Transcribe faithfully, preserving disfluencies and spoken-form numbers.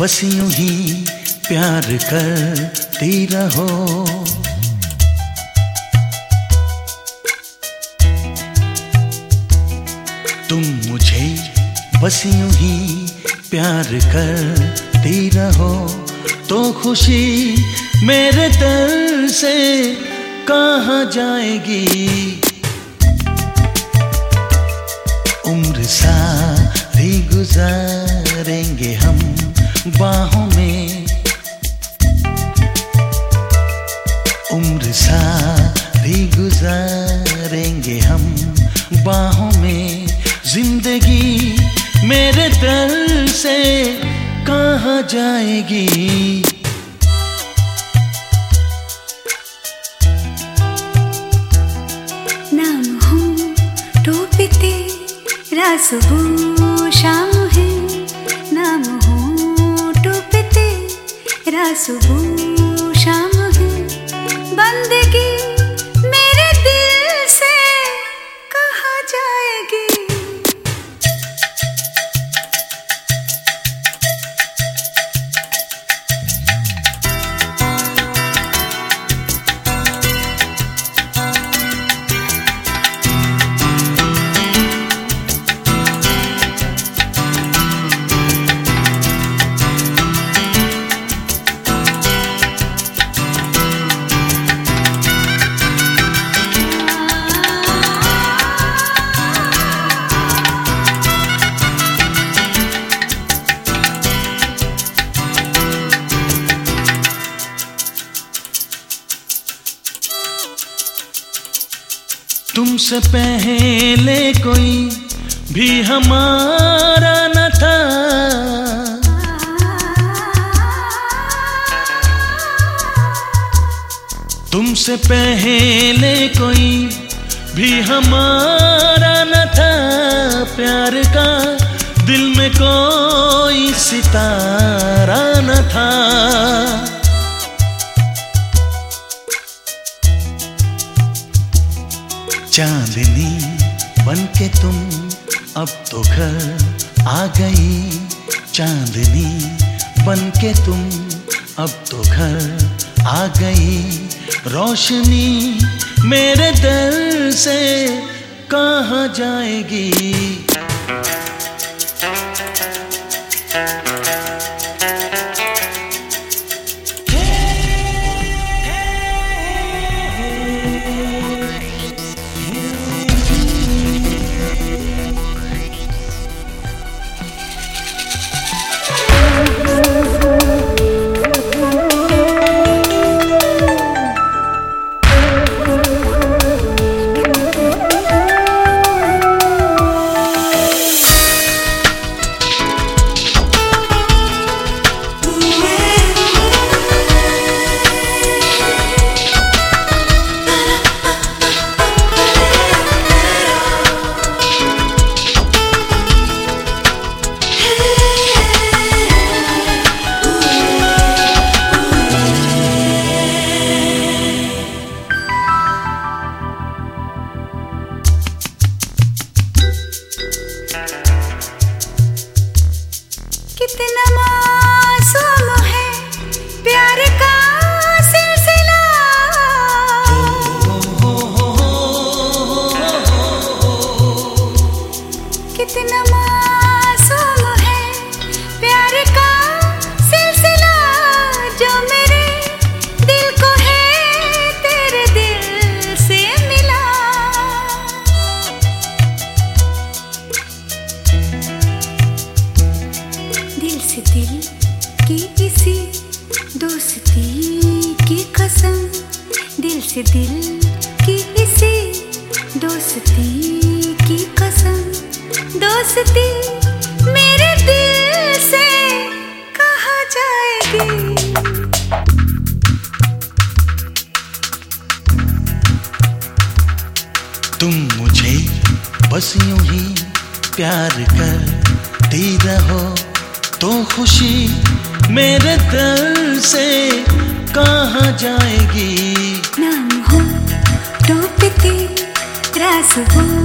बस यूं ही प्यार करती रहो। तुम मुझे बस यूं ही प्यार करती रहो, तो खुशी मेरे दिल से कहाँ जाएगी। उम्र सारी गुजारेंगे हम बाहों में, उम्र सारी गुजारेंगे हम बाहों में। जिंदगी मेरे दिल से कहाँ जाएगी। नाम हूँ टोपी तेरा सुबह शाम है, नाम हूँ टोपी तेरा सुबह शाम है। बंदगी मेरे दिल से कहाँ जाएगी। तुमसे पहले कोई भी हमारा न था, तुमसे पहले कोई भी हमारा न था। प्यार का दिल में कोई सितारा न था। चांदनी बनके तुम अब तो घर आ गई, चांदनी बनके तुम अब तो घर आ गई। रोशनी मेरे दिल से कहाँ जाएगी। कितना मासूम है प्यार का सिलसिला, कितना मासूम है प्यार का सिलसिला। जो मेरे दिल को है तेरे दिल से मिला। दिल से दिल की इसी दोस्ती की कसम, दिल से दिल की इसी दोस्ती की कसम। दोस्ती मेरे दिल से कहाँ जाएगी। तुम मुझे बस यूं ही प्यार करती रहो, तो खुशी मेरे दिल से कहाँ जाएगी। नाम हो टोपी तेरा सुबह